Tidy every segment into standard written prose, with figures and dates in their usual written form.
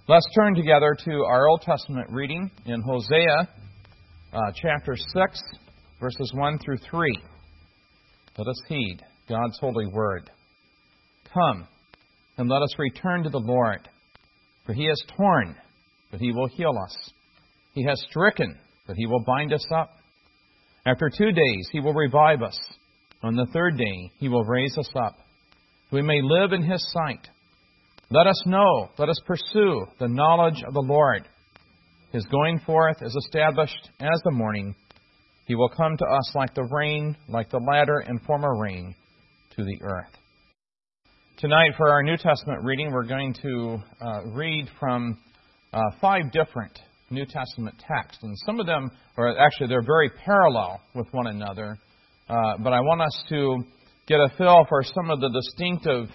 Let's turn together to our Old Testament reading in Hosea chapter 6, verses 1 through 3. Let us heed God's holy word. Come, and let us return to the Lord. For He has torn, but He will heal us. He has stricken, but He will bind us up. After 2 days He will revive us. On the third day He will raise us up. We may live in His sight. Let us know, let us pursue the knowledge of the Lord. His going forth is established as the morning. He will come to us like the rain, like the latter and former rain to the earth. Tonight, for our New Testament reading, we're going to read from 5 different New Testament texts. And some of them, or actually they're very parallel with one another. But I want us to get a feel for some of the distinctive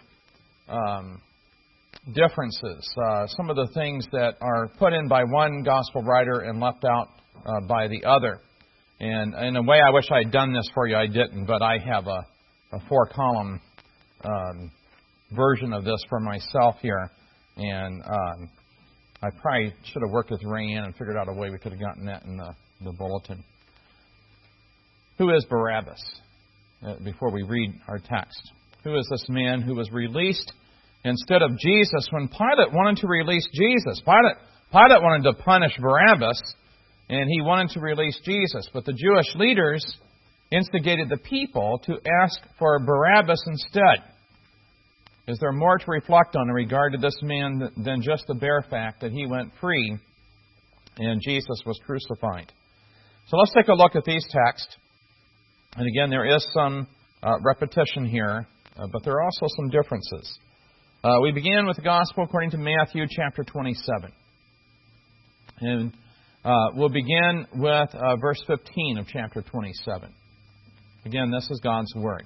differences, some of the things that are put in by one gospel writer and left out by the other. And in a way, I wish I had done this for you. I didn't, but I have a 4-column version of this for myself here. And I probably should have worked with Rayanne and figured out a way we could have gotten that in the bulletin. Who is Barabbas? Before we read our text. Who is this man who was released instead of Jesus when Pilate wanted to release Jesus? Pilate wanted to punish Barabbas, and he wanted to release Jesus. But the Jewish leaders instigated the people to ask for Barabbas instead. Is there more to reflect on in regard to this man than just the bare fact that he went free and Jesus was crucified? So let's take a look at these texts. And again, there is some repetition here, but there are also some differences. We begin with the Gospel according to Matthew chapter 27. And we'll begin with verse 15 of chapter 27. Again, this is God's Word.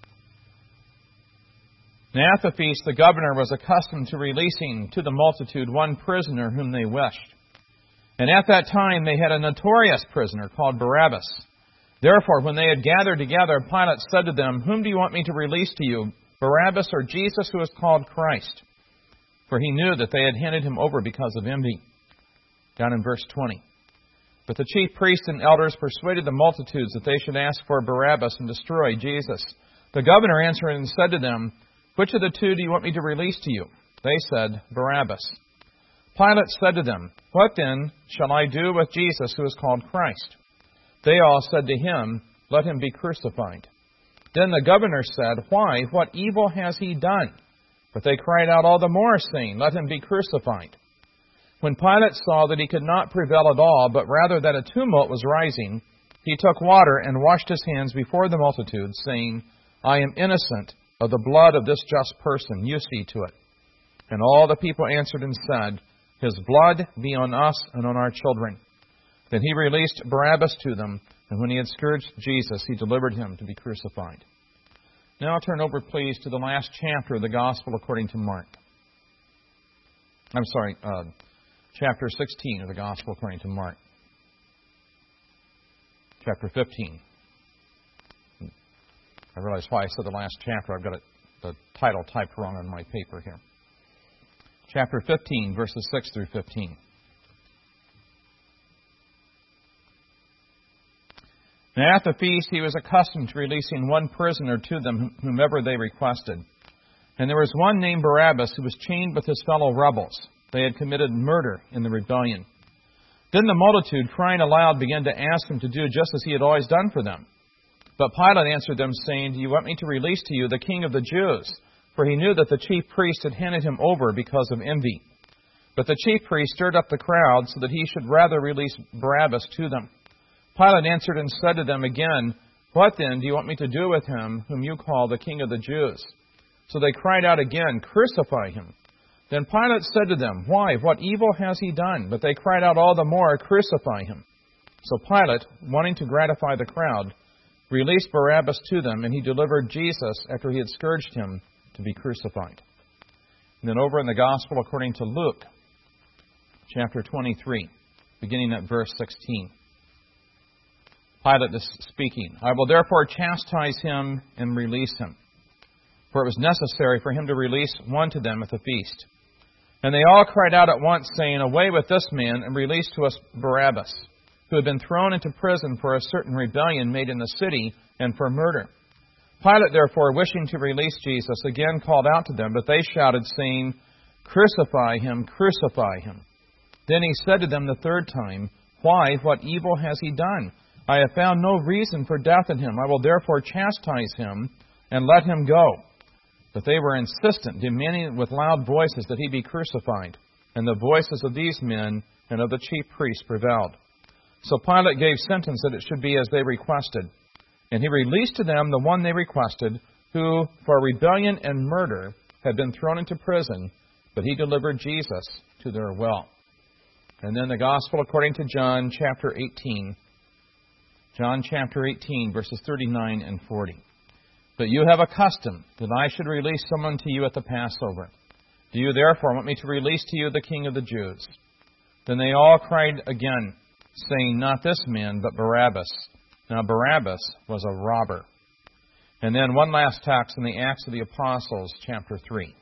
Now at the feast, the governor was accustomed to releasing to the multitude one prisoner whom they wished. And at that time they had a notorious prisoner called Barabbas. Therefore, when they had gathered together, Pilate said to them, "Whom do you want me to release to you, Barabbas or Jesus who is called Christ?" For he knew that they had handed him over because of envy. Down in verse 20. But the chief priests and elders persuaded the multitudes that they should ask for Barabbas and destroy Jesus. The governor answered and said to them, "Which of the two do you want me to release to you?" They said, "Barabbas." Pilate said to them, "What then shall I do with Jesus who is called Christ?" They all said to him, "Let him be crucified." Then the governor said, "Why? What evil has he done?" But they cried out all the more, saying, "Let him be crucified." When Pilate saw that he could not prevail at all, but rather that a tumult was rising, he took water and washed his hands before the multitude, saying, "I am innocent of the blood of this just person. You see to it." And all the people answered and said, "His blood be on us and on our children." Then he released Barabbas to them, and when he had scourged Jesus, he delivered him to be crucified. Now turn over, please, to the last chapter of the Gospel according to Mark. Chapter 16 of the Gospel according to Mark. Chapter 15. I realize why I said the last chapter. I've got the title typed wrong on my paper here. Chapter 15, verses 6 through 15. Now at the feast he was accustomed to releasing one prisoner to them, whomever they requested. And there was one named Barabbas who was chained with his fellow rebels. They had committed murder in the rebellion. Then the multitude, crying aloud, began to ask him to do just as he had always done for them. But Pilate answered them, saying, "Do you want me to release to you the King of the Jews?" For he knew that the chief priest had handed him over because of envy. But the chief priest stirred up the crowd so that he should rather release Barabbas to them. Pilate answered and said to them again, "What then do you want me to do with him whom you call the King of the Jews?" So they cried out again, "Crucify him." Then Pilate said to them, "Why? What evil has he done?" But they cried out all the more, "Crucify him." So Pilate, wanting to gratify the crowd, released Barabbas to them, and he delivered Jesus after he had scourged him to be crucified. And then over in the Gospel according to Luke, chapter 23, beginning at verse 16. Pilate is speaking. "I will therefore chastise him and release him." For it was necessary for him to release one to them at the feast. And they all cried out at once, saying, Away with this man, and release to us Barabbas, who had been thrown into prison for a certain rebellion made in the city, and for murder. Pilate, therefore, wishing to release Jesus, again called out to them, but they shouted, saying, Crucify him, crucify him. Then he said to them the third time, Why, what evil has he done? I have found no reason for death in him. I will therefore chastise him, and let him go. But they were insistent, demanding with loud voices that he be crucified. And the voices of these men and of the chief priests prevailed. So Pilate gave sentence that it should be as they requested. And he released to them the one they requested, who for rebellion and murder had been thrown into prison, but he delivered Jesus to their will. And then the Gospel according to John chapter 18. John chapter 18, verses 39 and 40. But you have a custom that I should release someone to you at the Passover. Do you therefore want me to release to you the King of the Jews? Then they all cried again, saying, Not this man, but Barabbas. Now Barabbas was a robber. And then one last text in the Acts of the Apostles, chapter 3.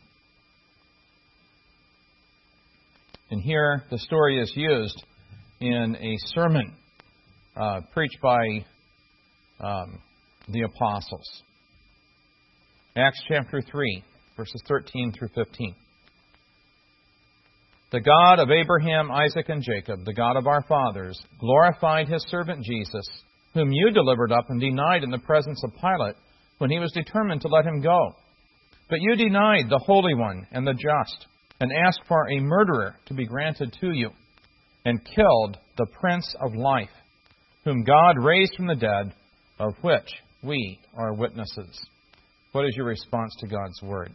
And here the story is used in a sermon preached by the apostles. Acts chapter 3, verses 13 through 15. The God of Abraham, Isaac, and Jacob, the God of our fathers, glorified his servant Jesus, whom you delivered up and denied in the presence of Pilate when he was determined to let him go. But you denied the Holy One and the just, and asked for a murderer to be granted to you, and killed the Prince of Life, whom God raised from the dead, of which we are witnesses. What is your response to God's Word?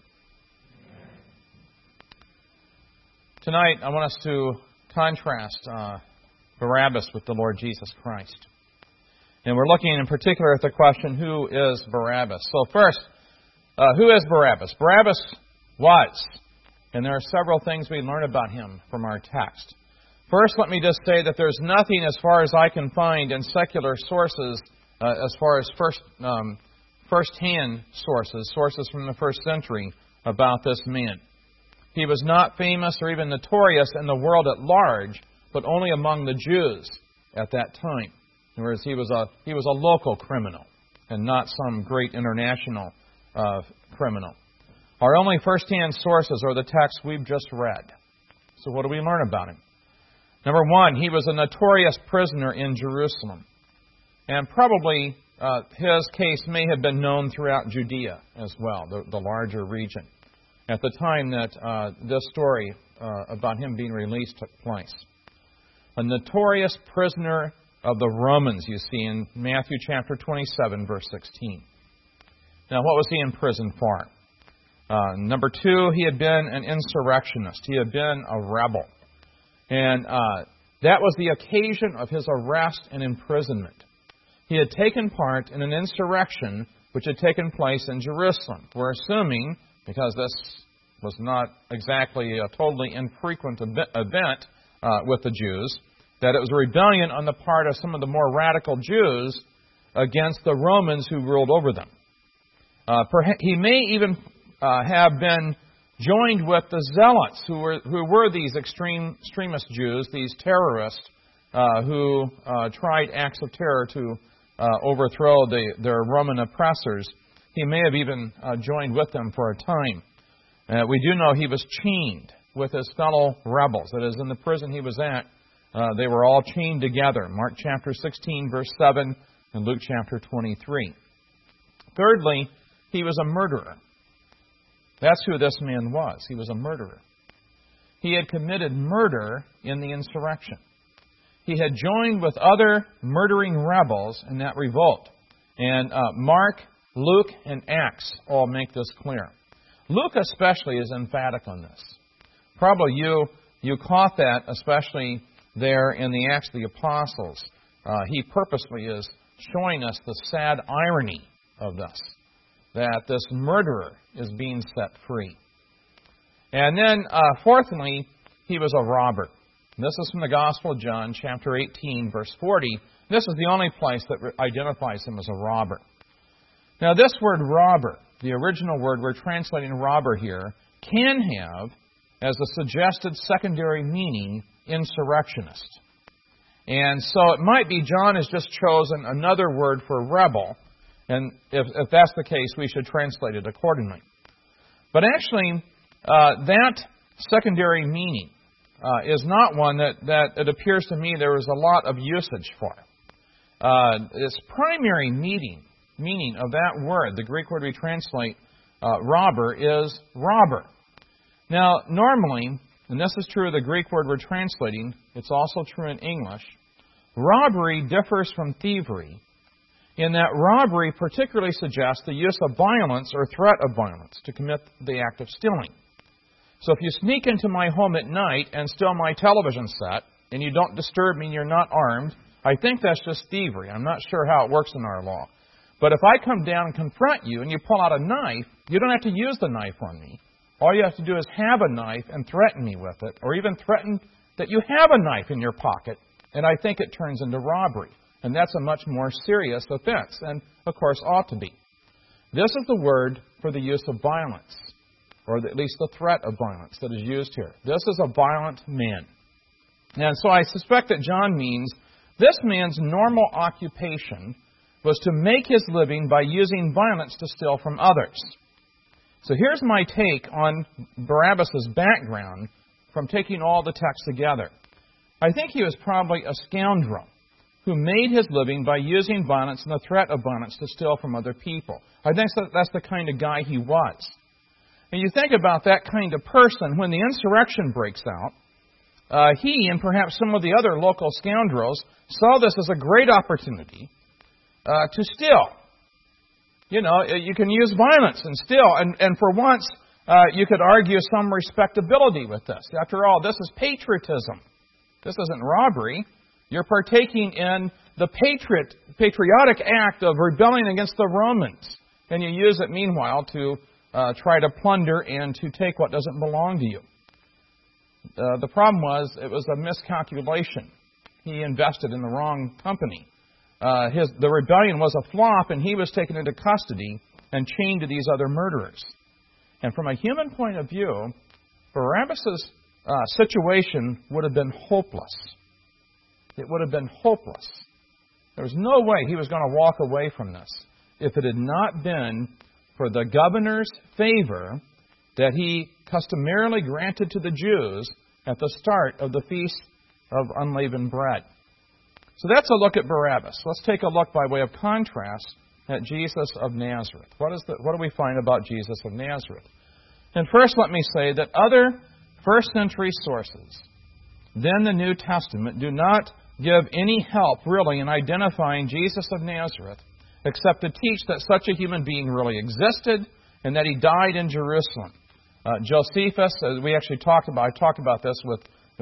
Tonight, I want us to contrast Barabbas with the Lord Jesus Christ. And we're looking in particular at the question, who is Barabbas? So first, who is Barabbas? Barabbas was, and there are several things we learn about him from our text. First, let me just say that there's nothing as far as I can find in secular sources, as far as first-hand sources from the first century, about this man. He was not famous or even notorious in the world at large, but only among the Jews at that time. Whereas he was a local criminal and not some great international criminal. Our only first-hand sources are the texts we've just read. So what do we learn about him? Number one, he was a notorious prisoner in Jerusalem. And probably his case may have been known throughout Judea as well, the larger region, at the time that this story about him being released took place. A notorious prisoner of the Romans, you see in Matthew chapter 27, verse 16. Now, what was he in prison for? Number two, he had been an insurrectionist. He had been a rebel. And that was the occasion of his arrest and imprisonment. He had taken part in an insurrection which had taken place in Jerusalem. We're assuming, because this was not exactly a totally infrequent event with the Jews, that it was a rebellion on the part of some of the more radical Jews against the Romans who ruled over them. He may even have been joined with the Zealots, who were these extremist Jews, these terrorists who tried acts of terror to overthrow their Roman oppressors. He may have even joined with them for a time. We do know he was chained with his fellow rebels. That is, in the prison he was at, they were all chained together. Mark chapter 16, verse 7, and Luke chapter 23. Thirdly, he was a murderer. That's who this man was. He was a murderer. He had committed murder in the insurrection. He had joined with other murdering rebels in that revolt. And Mark, Luke, and Acts all make this clear. Luke especially is emphatic on this. Probably you caught that, especially there in the Acts of the Apostles. He purposely is showing us the sad irony of this, that this murderer is being set free. And then, fourthly, he was a robber. This is from the Gospel of John, chapter 18, verse 40. This is the only place that identifies him as a robber. Now, this word robber, the original word we're translating robber here, can have as the suggested secondary meaning, insurrectionist. And so it might be John has just chosen another word for rebel, and if that's the case, we should translate it accordingly. But actually, that secondary meaning is not one that it appears to me there is a lot of usage for. Its primary meaning of that word, the Greek word we translate robber, is robber. Now, normally, and this is true of the Greek word we're translating, it's also true in English, robbery differs from thievery in that robbery particularly suggests the use of violence or threat of violence to commit the act of stealing. So if you sneak into my home at night and steal my television set, and you don't disturb me and you're not armed, I think that's just thievery. I'm not sure how it works in our law. But if I come down and confront you and you pull out a knife, you don't have to use the knife on me. All you have to do is have a knife and threaten me with it, or even threaten that you have a knife in your pocket, and I think it turns into robbery. And that's a much more serious offense, and of course ought to be. This is the word for the use of violence, or at least the threat of violence that is used here. This is a violent man. And so I suspect that John means this man's normal occupation was to make his living by using violence to steal from others. So here's my take on Barabbas' background from taking all the texts together. I think he was probably a scoundrel who made his living by using violence and the threat of violence to steal from other people. I think that's the kind of guy he was. And you think about that kind of person, when the insurrection breaks out, he and perhaps some of the other local scoundrels saw this as a great opportunity to steal. You know, you can use violence and steal, and for once, you could argue some respectability with this. After all, this is patriotism. This isn't robbery. You're partaking in the patriotic act of rebelling against the Romans, and you use it, meanwhile, to try to plunder and to take what doesn't belong to you. The problem was, it was a miscalculation. He invested in the wrong company. The rebellion was a flop, and he was taken into custody and chained to these other murderers. And from a human point of view, Barabbas' situation would have been hopeless. It would have been hopeless. There was no way he was going to walk away from this if it had not been for the governor's favor that he customarily granted to the Jews at the start of the Feast of Unleavened Bread. So that's a look at Barabbas. Let's take a look by way of contrast at Jesus of Nazareth. What do we find about Jesus of Nazareth? And first, let me say that other first-century sources than the New Testament do not give any help, really, in identifying Jesus of Nazareth, except to teach that such a human being really existed and that he died in Jerusalem. Josephus, we talked about this with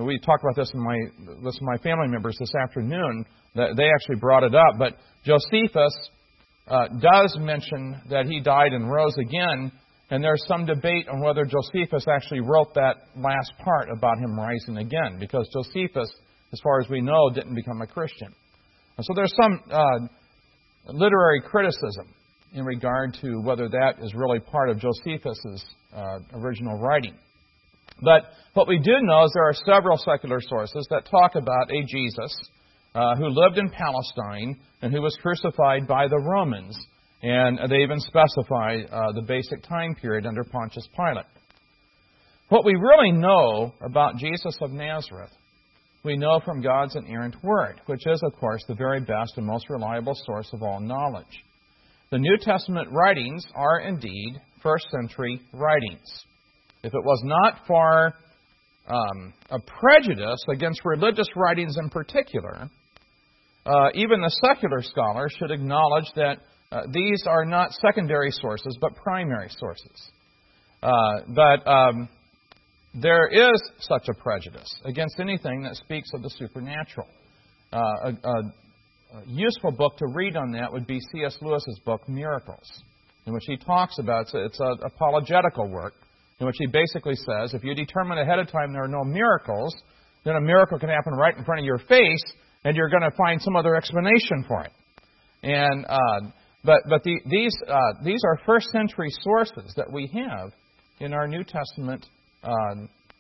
my family members this afternoon. They actually brought it up, but Josephus does mention that he died and rose again, and there's some debate on whether Josephus actually wrote that last part about him rising again, because Josephus, as far as we know, didn't become a Christian. And so there's some literary criticism in regard to whether that is really part of Josephus' original writing. But what we do know is there are several secular sources that talk about a Jesus who lived in Palestine and who was crucified by the Romans. And they even specify the basic time period under Pontius Pilate. What we really know about Jesus of Nazareth, we know from God's inerrant Word, which is, of course, the very best and most reliable source of all knowledge. The New Testament writings are indeed first-century writings. If it was not for a prejudice against religious writings in particular, even the secular scholar should acknowledge that these are not secondary sources, but primary sources. But there is such a prejudice against anything that speaks of the supernatural. A useful book to read on that would be C.S. Lewis's book, Miracles, in which he talks about, it's an apologetical work, in which he basically says, if you determine ahead of time there are no miracles, then a miracle can happen right in front of your face, and you're going to find some other explanation for it. And these are first-century sources that we have in our New Testament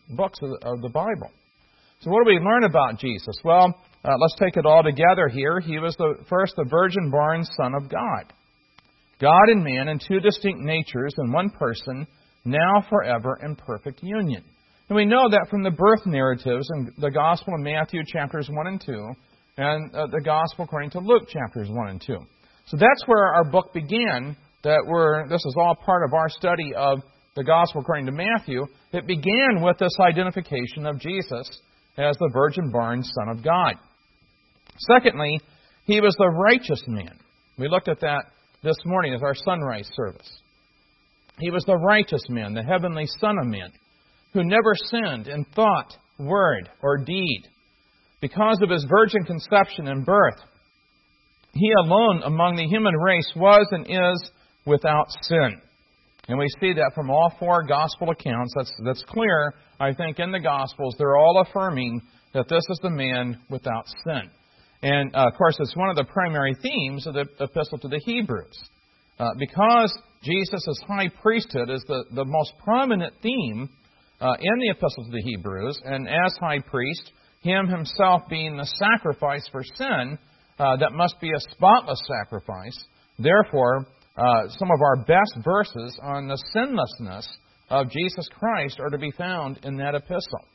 books of the Bible. So what do we learn about Jesus? Well, let's take it all together here. He was the virgin-born Son of God. God and man in two distinct natures in one person, now forever in perfect union. And we know that from the birth narratives in the Gospel of Matthew chapters 1 and 2, and the Gospel according to Luke chapters 1 and 2. So that's where our book began. This is all part of our study of the Gospel according to Matthew. It began with this identification of Jesus as the virgin-born Son of God. Secondly, He was the righteous man. We looked at that this morning as our sunrise service. He was the righteous man, the heavenly Son of Man, who never sinned in thought, word, or deed. Because of His virgin conception and birth, He alone among the human race was and is without sin. And we see that from all four Gospel accounts. That's clear, I think, in the Gospels. They're all affirming that this is the man without sin. And, of course, it's one of the primary themes of the Epistle to the Hebrews. Because Jesus' high priesthood is the most prominent theme in the Epistle to the Hebrews, and as high priest, Him Himself being the sacrifice for sin, that must be a spotless sacrifice. Therefore, some of our best verses on the sinlessness of Jesus Christ are to be found in that epistle.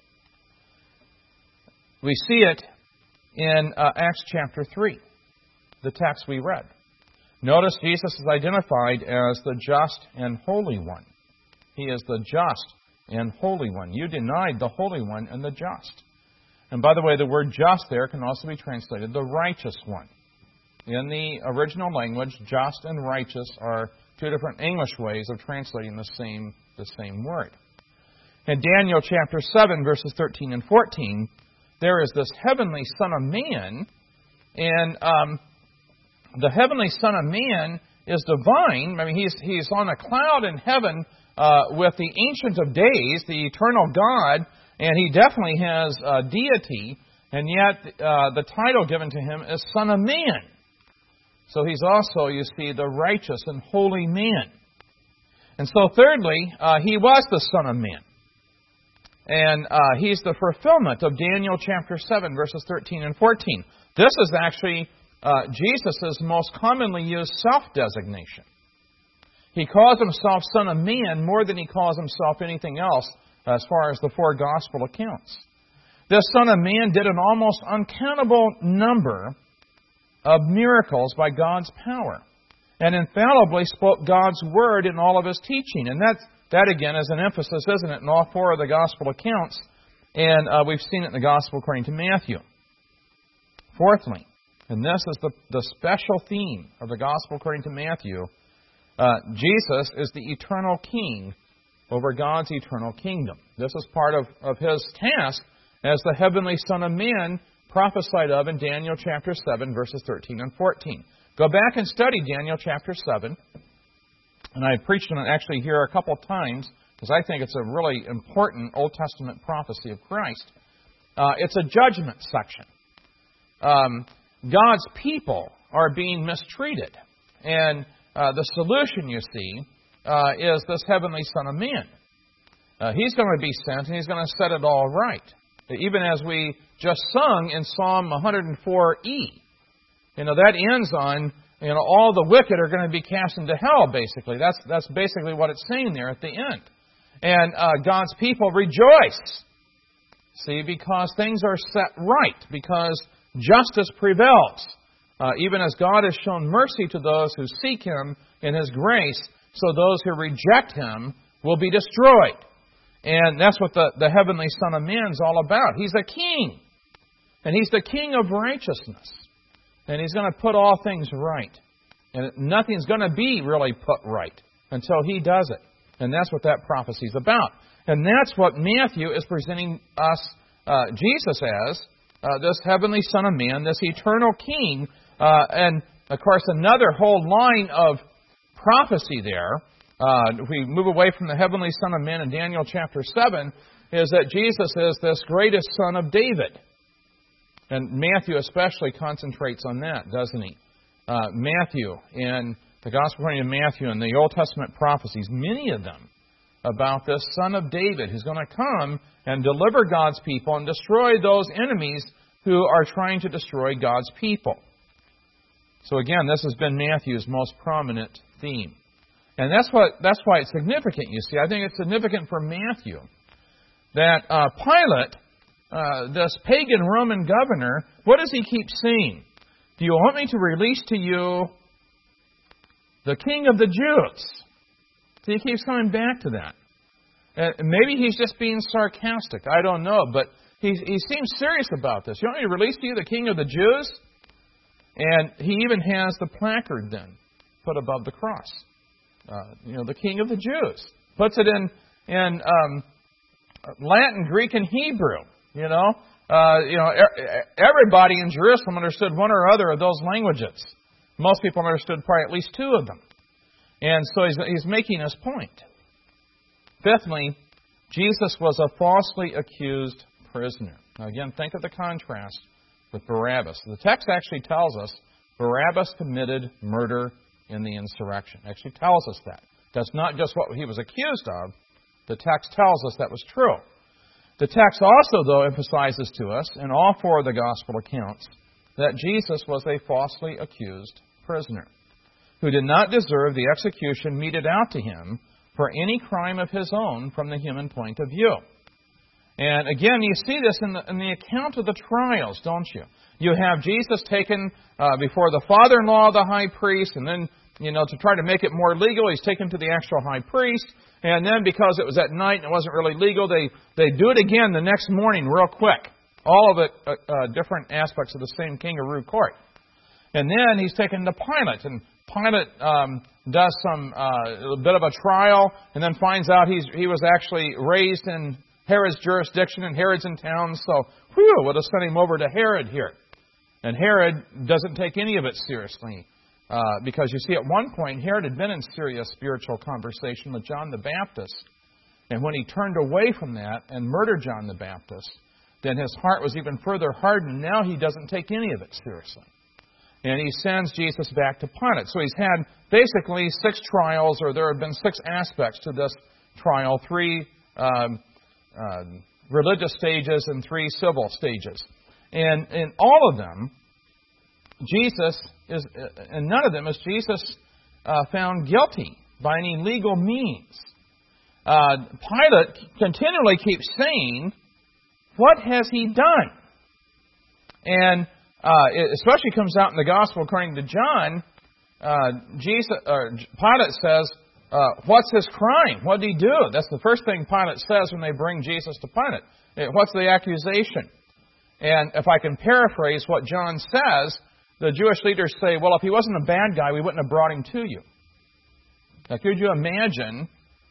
We see it in Acts chapter 3, the text we read. Notice Jesus is identified as the just and holy one. He is the just and holy one. You denied the Holy One and the just. And by the way, the word just there can also be translated the righteous one. In the original language, just and righteous are two different English ways of translating the same word. In Daniel chapter 7, verses 13 and 14, there is this heavenly Son of Man, and the heavenly Son of Man is divine. I mean, he's on a cloud in heaven with the Ancient of Days, the eternal God, and He definitely has deity, and yet the title given to Him is Son of Man. So He's also, you see, the righteous and holy man. And so thirdly, He was the Son of Man. And He's the fulfillment of Daniel chapter 7, verses 13 and 14. This is actually Jesus' most commonly used self-designation. He calls Himself Son of Man more than He calls Himself anything else as far as the four Gospel accounts. This Son of Man did an almost uncountable number of miracles by God's power, and infallibly spoke God's Word in all of His teaching. And that again is an emphasis, isn't it, in all four of the Gospel accounts, and we've seen it in the Gospel according to Matthew. Fourthly, and this is the special theme of the Gospel according to Matthew, Jesus is the eternal King over God's eternal kingdom. This is part of His task as the heavenly Son of Man prophesied of in Daniel chapter 7, verses 13 and 14. Go back and study Daniel chapter 7. And I preached on it actually here a couple times because I think it's a really important Old Testament prophecy of Christ. It's a judgment section. God's people are being mistreated. And the solution, you see, is this heavenly Son of Man. He's going to be sent and He's going to set it all right. Even as we just sung in Psalm 104e. That ends on, all the wicked are going to be cast into hell, basically. That's basically what it's saying there at the end. And God's people rejoice. See, because things are set right. Because justice prevails. Even as God has shown mercy to those who seek Him in His grace, so those who reject Him will be destroyed. And that's what the heavenly Son of Man is all about. He's a king. And He's the King of righteousness. And He's going to put all things right. And nothing's going to be really put right until He does it. And that's what that prophecy is about. And that's what Matthew is presenting us, Jesus as, this heavenly Son of Man, this eternal King. And, of course, another whole line of prophecy there, if we move away from the heavenly Son of Man in Daniel chapter 7, is that Jesus is this greatest son of David. And Matthew especially concentrates on that, doesn't he? Matthew, in the Gospel according to Matthew and the Old Testament prophecies, many of them about this Son of David who's going to come and deliver God's people and destroy those enemies who are trying to destroy God's people. So again, this has been Matthew's most prominent theme. And that's why it's significant, you see. I think it's significant for Matthew that Pilate, this pagan Roman governor, what does he keep saying? Do you want me to release to you the King of the Jews? So he keeps coming back to that. Maybe he's just being sarcastic. I don't know. But he seems serious about this. You want me to release to you the King of the Jews? And he even has the placard then put above the cross. The King of the Jews. Puts it in Latin, Greek, and Hebrew. Everybody in Jerusalem understood one or other of those languages. Most people understood probably at least two of them. And so he's making his point. Fifthly, Jesus was a falsely accused prisoner. Now again, think of the contrast with Barabbas. The text actually tells us Barabbas committed murder in the insurrection. It actually tells us that. That's not just what he was accused of. The text tells us that was true. The text also, though, emphasizes to us, in all four of the gospel accounts, that Jesus was a falsely accused prisoner who did not deserve the execution meted out to him for any crime of his own from the human point of view. And again, you see this in the account of the trials, don't you? You have Jesus taken before the father-in-law of the high priest, and then, to try to make it more legal, he's taken to the actual high priest. And then because it was at night and it wasn't really legal, they do it again the next morning real quick. All of it different aspects of the same kangaroo court. And then he's taken to Pilate, and Pilate does a bit of a trial, and then finds out he was actually raised in Herod's jurisdiction, and Herod's in town, so we'll just send him over to Herod here. And Herod doesn't take any of it seriously. Because you see, at one point, Herod had been in serious spiritual conversation with John the Baptist. And when he turned away from that and murdered John the Baptist, then his heart was even further hardened. Now he doesn't take any of it seriously. And he sends Jesus back to Pilate. So he's had basically 6 trials, or there have been 6 aspects to this trial, 3 religious stages and 3 civil stages. And in all of them, in none of them is Jesus found guilty by any legal means. Pilate continually keeps saying, what has he done? And it especially comes out in the Gospel according to John. Pilate says, what's his crime? What did he do? That's the first thing Pilate says when they bring Jesus to Pilate. What's the accusation? And if I can paraphrase what John says, the Jewish leaders say, well, if he wasn't a bad guy, we wouldn't have brought him to you. Now, could you imagine,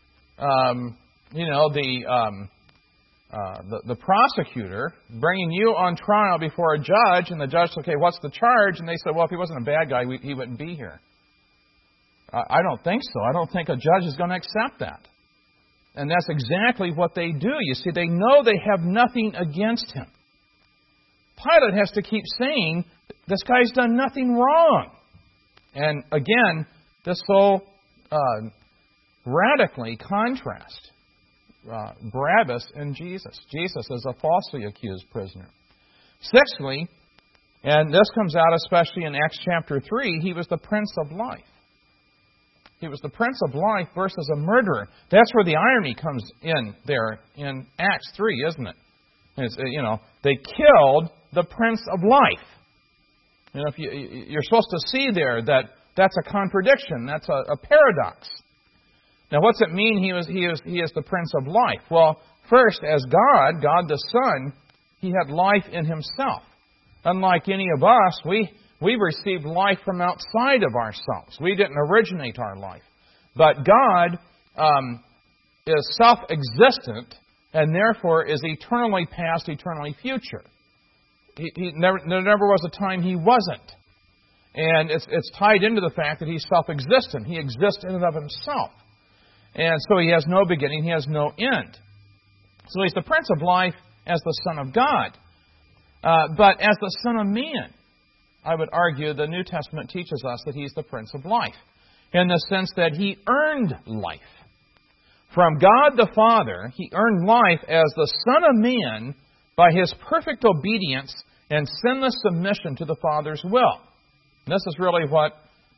the prosecutor bringing you on trial before a judge, and the judge said, okay, what's the charge? And they said, well, if he wasn't a bad guy, he wouldn't be here. I don't think so. I don't think a judge is going to accept that. And that's exactly what they do. You see, they know they have nothing against him. Pilate has to keep saying, this guy's done nothing wrong. And again, this so radically contrasts Barabbas and Jesus. Jesus is a falsely accused prisoner. Sixthly, and this comes out especially in Acts chapter 3, he was the Prince of Life. He was the Prince of Life versus a murderer. That's where the irony comes in there in Acts 3, isn't it? It's, they killed the Prince of Life. If you're supposed to see there that that's a contradiction. That's a paradox. Now, what's it mean he is the Prince of Life? Well, first, as God the Son, He had life in Himself. Unlike any of us, we received life from outside of ourselves. We didn't originate our life. But God is self-existent and therefore is eternally past, eternally future. There never was a time He wasn't. And it's tied into the fact that He's self-existent. He exists in and of Himself. And so He has no beginning, He has no end. So He's the Prince of Life as the Son of God. But as the Son of Man, I would argue the New Testament teaches us that He's the Prince of Life, in the sense that He earned life. From God the Father, He earned life as the Son of Man by His perfect obedience and sinless submission to the Father's will. And this is really what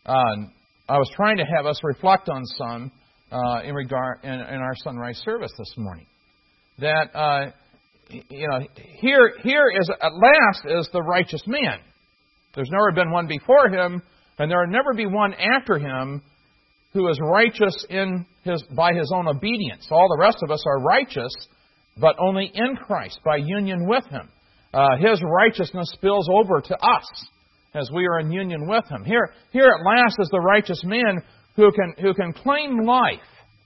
I was trying to have us reflect on some in our sunrise service this morning. That here is at last is the righteous man. There's never been one before him, and there will never be one after him who is righteous by his own obedience. All the rest of us are righteous, but only in Christ, by union with Him. His righteousness spills over to us as we are in union with Him. Here at last is the righteous man who can claim life.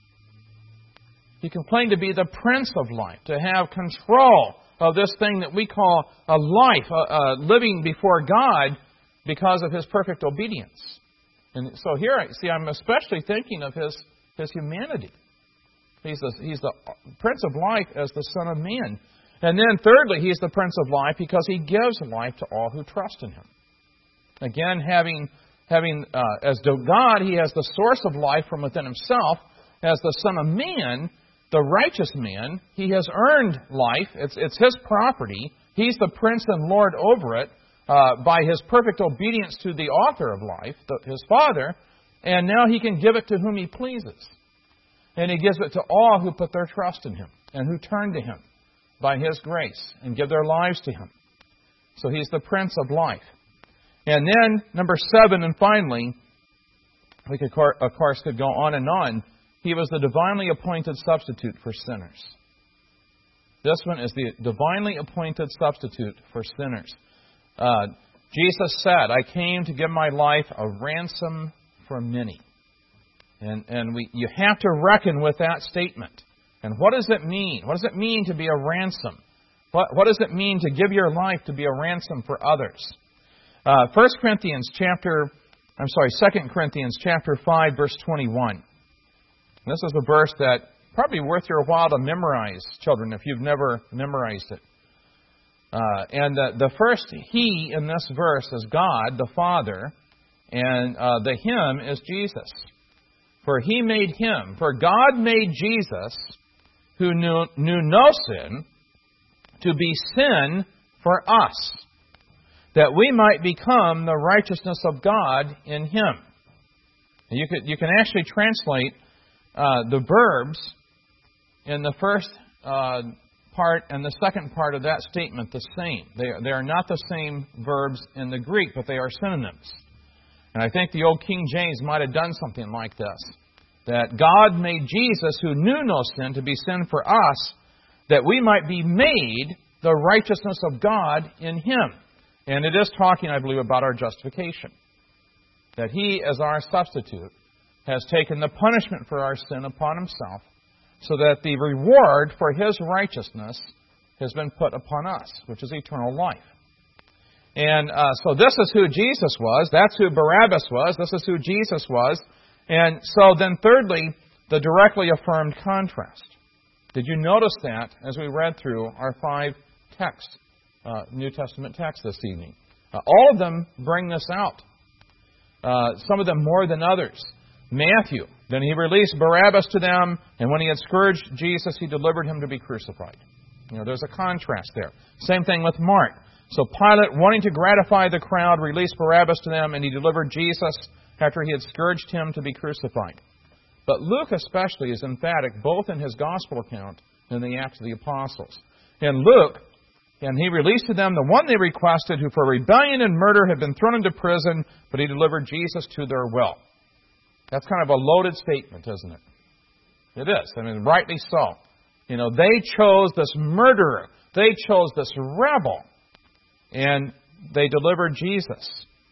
He can claim to be the Prince of life, to have control of this thing that we call a life, living before God because of His perfect obedience. And so here, I'm especially thinking of His humanity. He's the Prince of life as the Son of Man. And then thirdly, He's the Prince of life because He gives life to all who trust in Him. Again, having as God, He has the source of life from within Himself. As the Son of Man, the righteous man, He has earned life. It's His property. He's the Prince and Lord over it by His perfect obedience to the author of life, His Father. And now He can give it to whom He pleases. And He gives it to all who put their trust in Him and who turn to Him by His grace and give their lives to Him. So He's the Prince of life. And then, number 7, and finally, we could, of course, could go on and on. He was the divinely appointed substitute for sinners. This one is the divinely appointed substitute for sinners. Jesus said, I came to give my life a ransom for many. And you have to reckon with that statement. And what does it mean? What does it mean to be a ransom? What does it mean to give your life to be a ransom for others? 2 Corinthians chapter 5, verse 21. This is a verse that probably worth your while to memorize, children, if you've never memorized it. And the first He in this verse is God, the Father, and the Him is Jesus. For God made Jesus, who knew no sin, to be sin for us, that we might become the righteousness of God in Him. You can actually translate the verbs in the first part and the second part of that statement the same. They are not the same verbs in the Greek, but they are synonyms. And I think the old King James might have done something like this. That God made Jesus, who knew no sin, to be sin for us, that we might be made the righteousness of God in Him. And it is talking, I believe, about our justification. That He, as our substitute, has taken the punishment for our sin upon Himself, so that the reward for His righteousness has been put upon us, which is eternal life. And so this is who Jesus was. That's who Barabbas was. This is who Jesus was. And so then thirdly, the directly affirmed contrast. Did you notice that as we read through our 5 texts, New Testament texts this evening? All of them bring this out. Some of them more than others. Matthew, then He released Barabbas to them, and when He had scourged Jesus, He delivered Him to be crucified. There's a contrast there. Same thing with Mark. So Pilate, wanting to gratify the crowd, released Barabbas to them, and He delivered Jesus after He had scourged Him to be crucified. But Luke especially is emphatic both in his Gospel account and the Acts of the Apostles. In Luke, and He released to them the one they requested, who for rebellion and murder had been thrown into prison, but He delivered Jesus to their will. That's kind of a loaded statement, isn't it? It is. Rightly so. They chose this murderer. They chose this rebel. And they delivered Jesus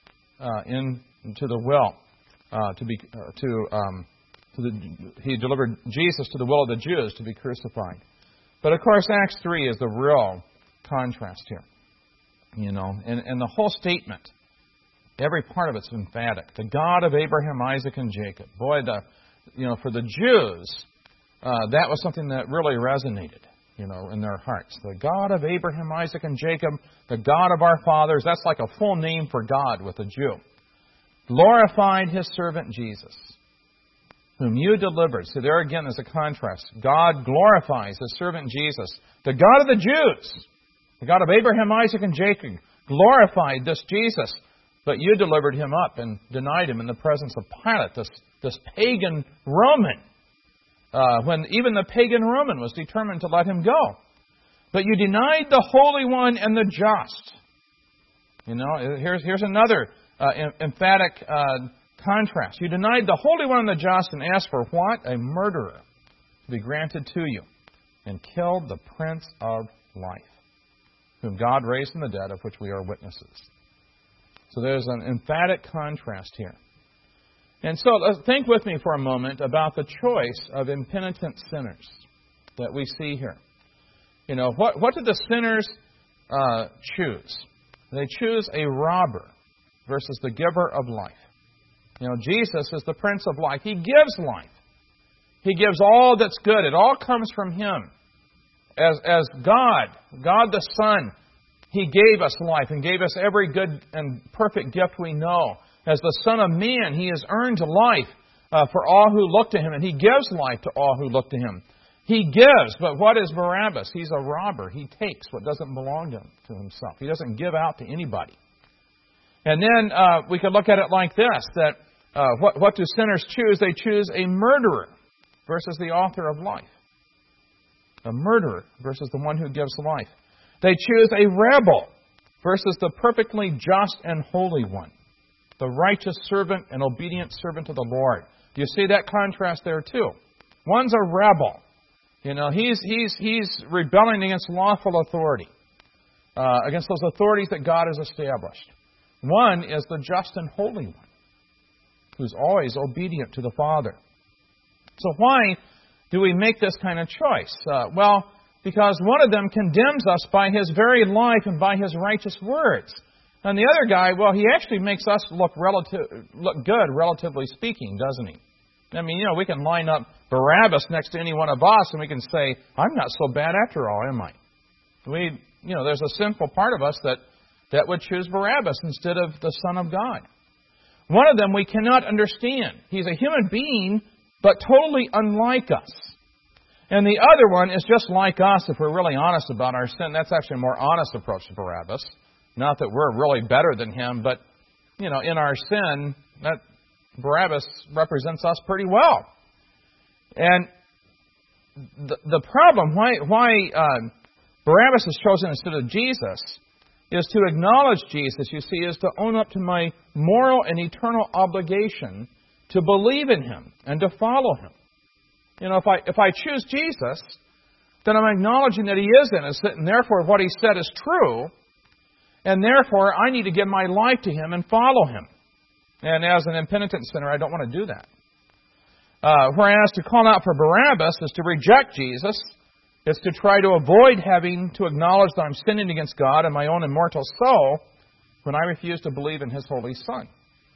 into the will. He delivered Jesus to the will of the Jews to be crucified. But of course, Acts 3 is the real contrast here. And the whole statement, every part of it's emphatic. The God of Abraham, Isaac, and Jacob. Boy, for the Jews, that was something that really resonated, in their hearts. The God of Abraham, Isaac, and Jacob, the God of our fathers. That's like a full name for God with a Jew. Glorified His servant Jesus, whom you delivered. So there again is a contrast. God glorifies His servant Jesus. The God of the Jews, the God of Abraham, Isaac, and Jacob, glorified this Jesus. But you delivered Him up and denied Him in the presence of Pilate, this pagan Roman, when even the pagan Roman was determined to let Him go. But you denied the Holy One and the just. You know, here's another emphatic contrast. You denied the Holy One and the just and asked for what? A murderer to be granted to you, and killed the Prince of Life, whom God raised from the dead, of which we are witnesses. So there's an emphatic contrast here. And so think with me for a moment about the choice of impenitent sinners that we see here. You know, what did the sinners choose? They choose a robber versus the giver of life. You know, Jesus is the Prince of Life. He gives life. He gives all that's good. It all comes from Him. As God the Son, He gave us life and gave us every good and perfect gift we know. As the Son of Man, He has earned life for all who look to Him, and He gives life to all who look to Him. He gives, but what is Barabbas? He's a robber. He takes what doesn't belong to himself. He doesn't give out to anybody. And then we could look at it like this, that what do sinners choose? They choose a murderer versus the author of life. A murderer versus the one who gives life. They choose a rebel versus the perfectly just and holy one, the righteous servant and obedient servant of the Lord. Do you see that contrast there too? One's a rebel. You know, he's rebelling against lawful authority, against those authorities that God has established. One is the just and holy one, who's always obedient to the Father. So why do we make this kind of choice? Well, because one of them condemns us by his very life and by his righteous words. And the other guy, well, he actually makes us look good, relatively speaking, doesn't he? I mean, you know, we can line up Barabbas next to any one of us and we can say, I'm not so bad after all, am I? There's a sinful part of us that would choose Barabbas instead of the Son of God. One of them we cannot understand. He's a human being, but totally unlike us. And the other one is just like us if we're really honest about our sin. That's actually a more honest approach to Barabbas. Not that we're really better than him, but, you know, in our sin, that Barabbas represents us pretty well. And the problem, why Barabbas is chosen instead of Jesus, is to acknowledge Jesus, you see, is to own up to my moral and eternal obligation to believe in Him and to follow Him. You know, if I choose Jesus, then I'm acknowledging that He is innocent, and therefore what He said is true, and therefore I need to give my life to Him and follow Him. And as an impenitent sinner, I don't want to do that. Whereas to call out for Barabbas is to reject Jesus. It's to try to avoid having to acknowledge that I'm sinning against God and my own immortal soul when I refuse to believe in His Holy Son.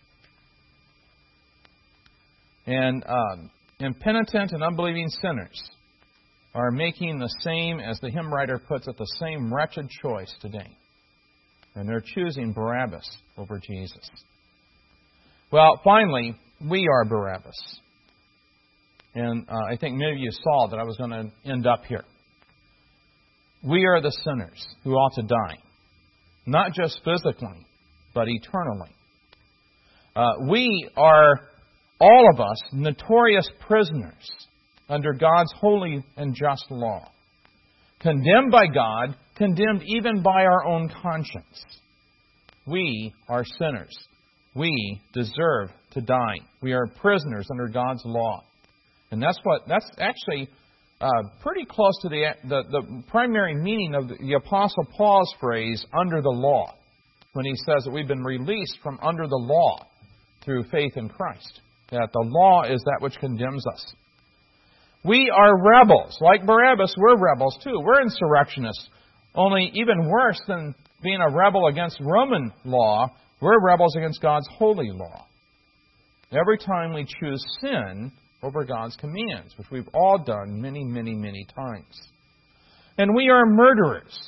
And impenitent and unbelieving sinners are making the same, as the hymn writer puts it, the same wretched choice today. And they're choosing Barabbas over Jesus. Well, finally, we are Barabbas. And I think many of you saw that I was going to end up here. We are the sinners who ought to die. Not just physically, but eternally. We are, all of us, notorious prisoners under God's holy and just law. Condemned by God, condemned even by our own conscience. We are sinners. We deserve to die. We are prisoners under God's law. And that's actually pretty close to the primary meaning of the Apostle Paul's phrase, under the law, when he says that we've been released from under the law through faith in Christ. That the law is that which condemns us. We are rebels. Like Barabbas, we're rebels too. We're insurrectionists. Only even worse than being a rebel against Roman law, we're rebels against God's holy law. Every time we choose sin over God's commands, which we've all done many, many, many times. And we are murderers.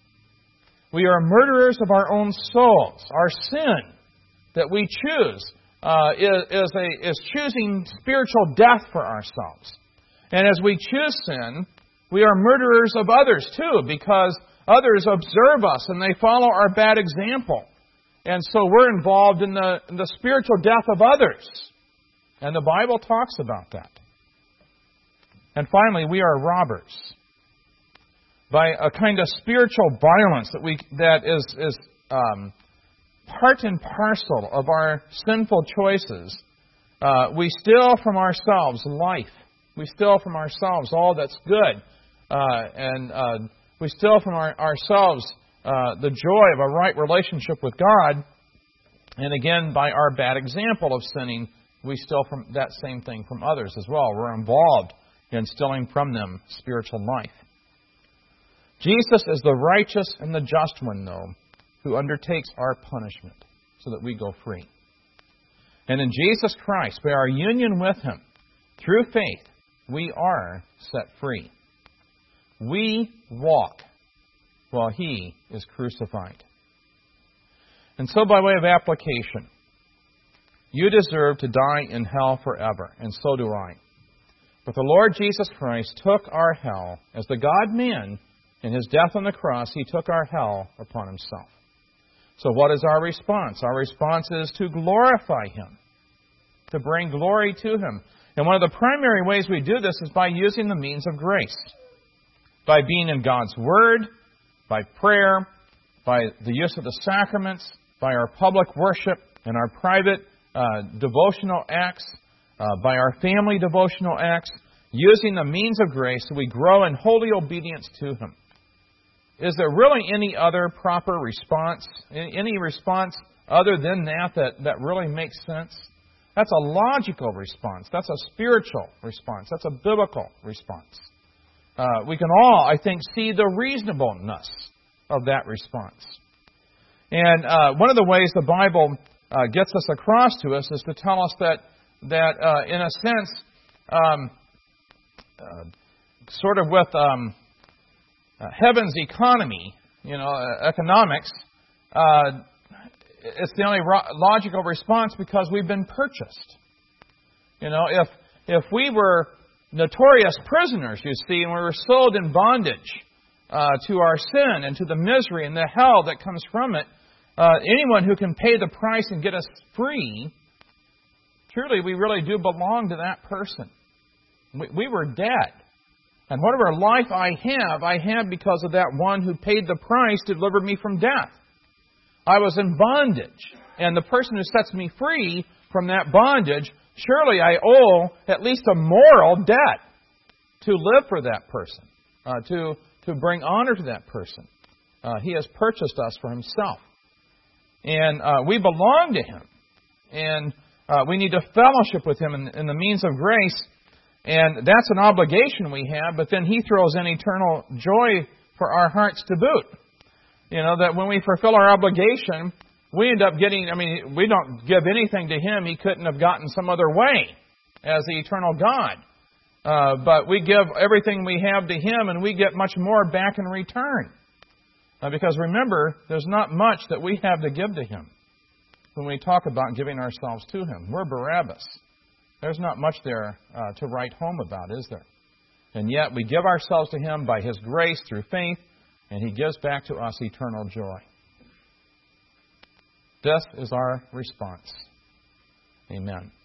We are murderers of our own souls. Our sin that we choose is choosing spiritual death for ourselves. And as we choose sin, we are murderers of others too, because others observe us and they follow our bad example. And so we're involved in the spiritual death of others. And the Bible talks about that. And finally, we are robbers. By a kind of spiritual violence that is part and parcel of our sinful choices, we steal from ourselves life. We steal from ourselves all that's good. And we steal from ourselves the joy of a right relationship with God. And again, by our bad example of sinning, we steal from that same thing from others as well. We're involved in stealing from them spiritual life. Jesus is the righteous and the just one, though, who undertakes our punishment so that we go free. And in Jesus Christ, by our union with Him, through faith, we are set free. We walk while He is crucified. And so by way of application, you deserve to die in hell forever, and so do I. But the Lord Jesus Christ took our hell as the God-man. In His death on the cross, He took our hell upon Himself. So what is our response? Our response is to glorify Him, to bring glory to Him. And one of the primary ways we do this is by using the means of grace. By being in God's Word, by prayer, by the use of the sacraments, by our public worship and our private devotional acts, by our family devotional acts, using the means of grace so we grow in holy obedience to Him. Is there really any other proper response? Any response other than that really makes sense? That's a logical response. That's a spiritual response. That's a biblical response. We can all, I think, see the reasonableness of that response. And one of the ways the Bible gets this across to us is to tell us that in a sense, sort of with heaven's economy, economics, it's the only logical response because we've been purchased. If we were notorious prisoners, you see, and we were sold in bondage to our sin and to the misery and the hell that comes from it, anyone who can pay the price and get us free, truly we really do belong to that person. We were dead. And whatever life I have because of that one who paid the price to deliver me from death. I was in bondage. And the person who sets me free from that bondage, surely I owe at least a moral debt to live for that person, to bring honor to that person. He has purchased us for Himself. And we belong to Him. And we need to fellowship with Him in the means of grace. And that's an obligation we have, but then He throws in eternal joy for our hearts to boot. That when we fulfill our obligation, we end up getting, we don't give anything to Him He couldn't have gotten some other way as the eternal God. But we give everything we have to Him and we get much more back in return. Because remember, there's not much that we have to give to Him when we talk about giving ourselves to Him. We're Barabbas. There's not much there to write home about, is there? And yet we give ourselves to Him by His grace through faith, and He gives back to us eternal joy. This is our response. Amen.